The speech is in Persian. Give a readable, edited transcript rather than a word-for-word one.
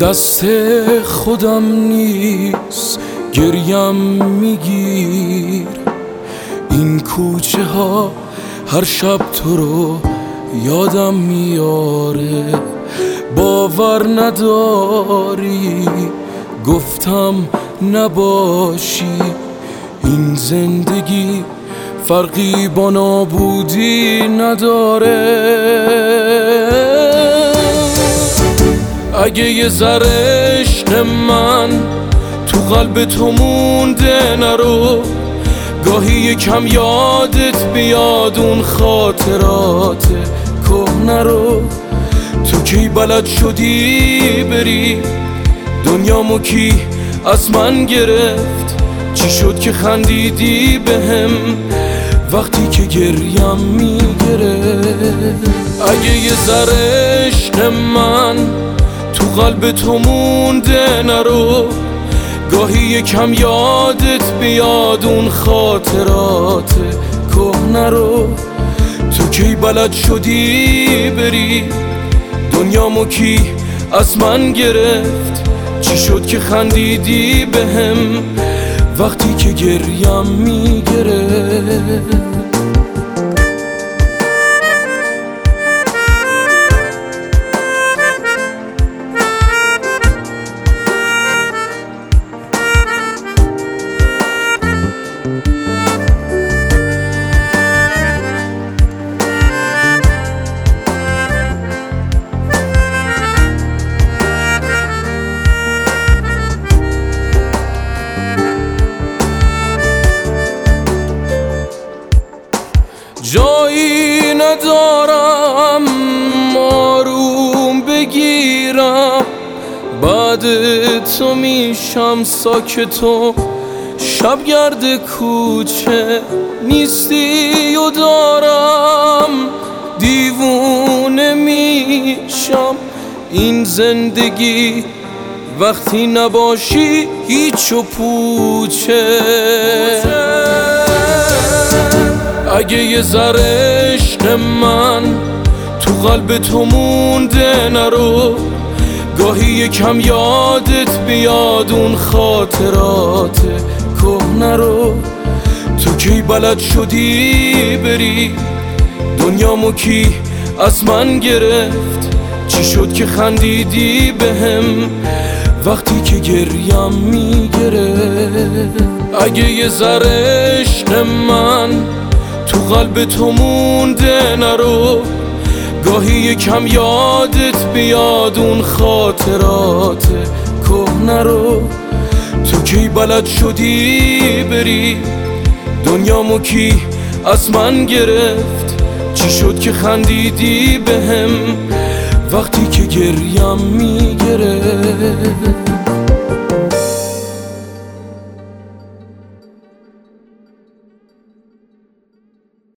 دست خودم نیست گریم میگیر، این کوچه ها هر شب تو رو یادم میاره. باور نداری گفتم نباشی، این زندگی فرقی با نابودی نداره. اگه یه ذره عشق من تو قلب تو مونده نرو، گاهی یکم یادت بیاد اون خاطرات کهنه رو. تو کی بلد شدی بری دنیامو کی از من گرفت؟ چی شد که خندیدی بهم وقتی که گریم میگرفت؟ اگه یه ذره عشق من تو قلب تو مونده نرو، گاهی یکم یادت بیاد اون خاطرات کهنه رو. تو کی بلد شدی بری دنیامو کی از من گرفت؟ چی شد که خندیدی بهم وقتی که گریم میگرفت؟ جایی ندارم آروم بگیرم، بعد تو میشم ساکت و شبگرد کوچه نیستی و دارم دیوونه میشم. این زندگی وقتی نباشی هیچ و پوچه. اگه یه ذره عشق من تو قلب تو مونده نرو، گاهی یکم یادت بیاد اون خاطرات کهنه رو. تو کی بلد شدی بری دنیامو کی از من گرفت؟ چی شد که خندیدی بهم وقتی که گریم میگرفت؟ اگه یه ذره عشق من تو قلب تو مونده نرو، گاهی یکم یادت بیاد اون خاطرات کهنه رو. تو کی بلد شدی بری دنیامو کی از من گرفت؟ چی شد که خندیدی بهم وقتی که گریم میگرفت؟